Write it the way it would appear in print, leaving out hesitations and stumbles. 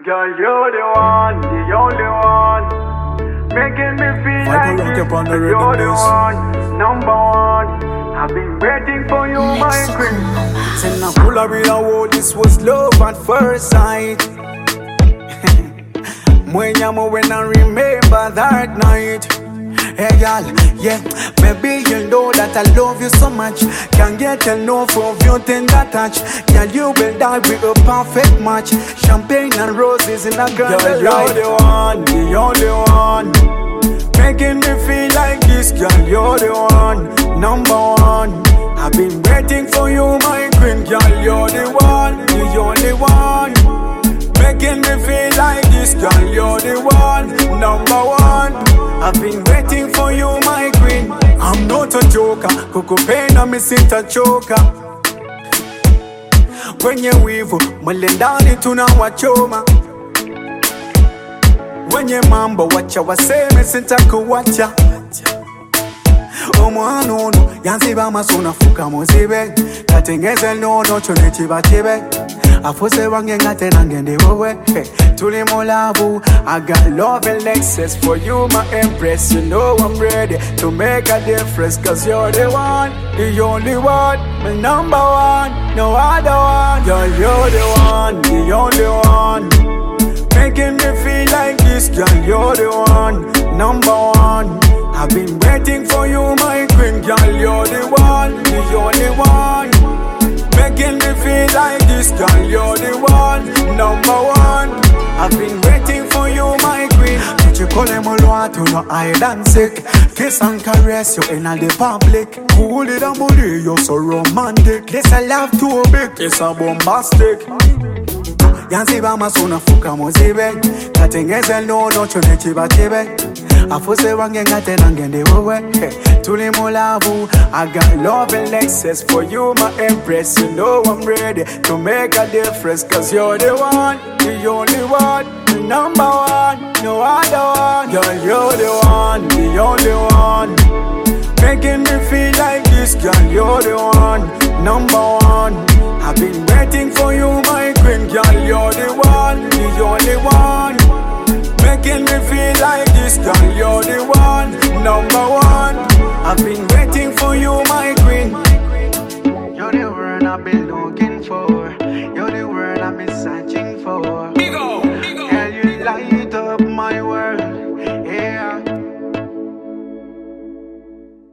Girl, you're the one, the only one, making me feel like this. You're the one, number one. I've been waiting for you, my queen. Send a pull up with a wall, this was love at first sight. When I remember that night. Hey girl, yeah, maybe you know that I love you so much. Can't get enough of your tender touch. Girl, you will die with a perfect match. Champagne and roses in a grand light. You're the one, the only one, making me feel like this. Girl, you're the one, number one. I've been waiting for you, my queen. Girl, you're the one, the only one, making me feel like this. Girl, you're the one, number one. I've been waiting for you, my queen. I'm not a joker. Coco pain, I'm missing a choker. When you weave, malendani tunawachoma. When you mambo, watcha waseme sitakuwacha. Omwanono, yanziba masona fuka mozibe. Katengeze nono choneti batibe. Afuse wange ngate nangende wowe. Tuli molavu, I got love and excess for you, my empress. You know I'm ready to make a difference, cause you're the one, the only one, my number one, no other one. Girl, you're the one, the only one, making me feel like this. Girl, you're the one, number one. I've been waiting for you, my queen. Girl, you're the one, the only one, making me feel like this. Girl, you're the one, number one. I've been waiting for you, my queen. Did you call him a to no hide and sick? Kiss and caress you in the public. Cool it and body, you're so romantic. This I love too big, it's a bombastic. Yanziba masona fuka mozibe. Katengeze no choneti batibe. Afuse wange ngate nangende wowe. Tuli molavu, I got love and excess for you, my empress. You know I'm ready to make a difference, cause you're the one, the only one, the number one, no other one. Girl, you're the one, the only one, making me feel like this. Girl, you're the one, number one. I've been waiting for you, my queen. Girl, you're the one, the only one, making me feel like this. Girl, you're the one, number one. I've been